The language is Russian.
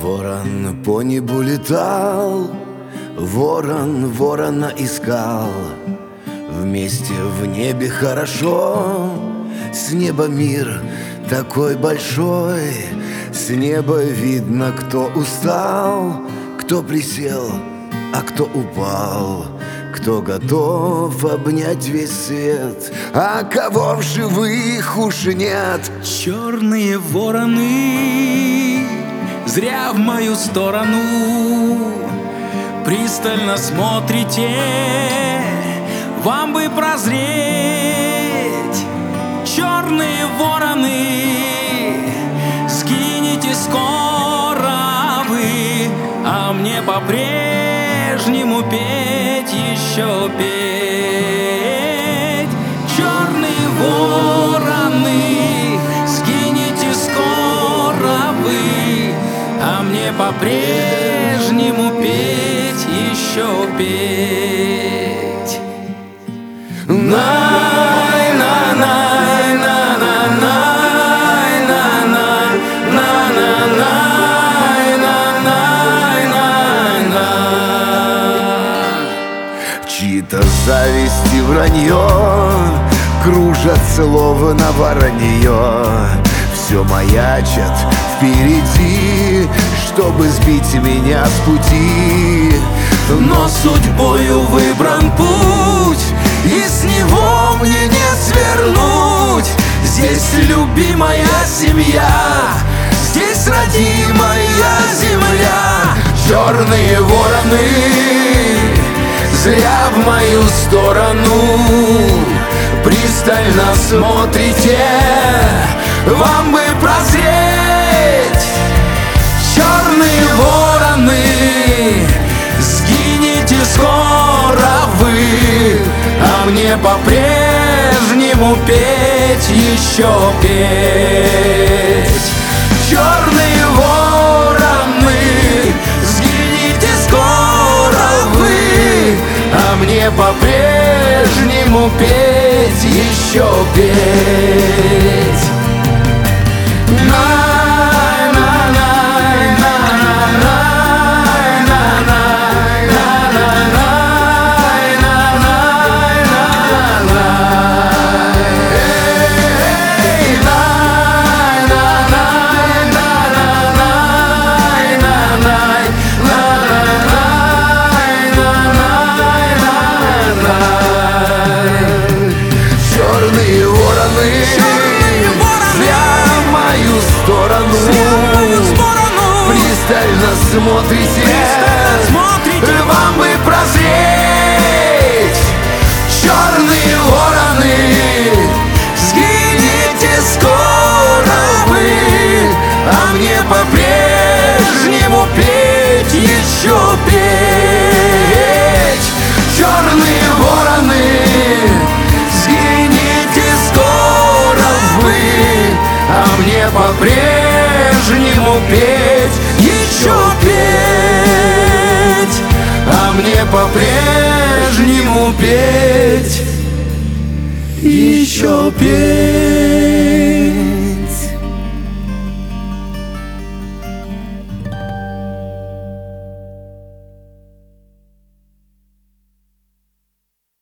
Ворон по небу летал, ворон ворона искал. Вместе в небе хорошо, с неба мир такой большой. С неба видно, кто устал, кто присел, а кто упал, кто готов обнять весь свет, а кого в живых уж нет. Черные вороны зря в мою сторону пристально смотрите. Вам бы прозреть, черные вороны, сгинете скоро вы, а мне по-прежнему петь, еще петь. Черные вороны, сгинете скоро вы, а мне по-прежнему петь, еще петь. Чьи-то зависть и вранье кружат словно воронье, все маячат впереди, чтобы сбить меня с пути. Но судьбою выбран путь, и с него мне не свернуть. Здесь любимая семья, здесь родимая земля. Черные вороны зря в мою сторону пристально смотрите. Вам бы прозреть, черные вороны, сгинете скоро вы, а мне по-прежнему петь, еще петь. Черные вороны, сгинете скоро вы, а мне по-прежнему петь, еще петь. Черные вороны, зря в мою сторону пристально смотрите. Вам бы прозреть, черные вороны, сгинете скоро вы, а мне по-прежнему петь, еще петь. Черные вороны, сгинете скоро вы, а мне по-прежнему петь, еще петь, а мне по-прежнему петь, еще петь.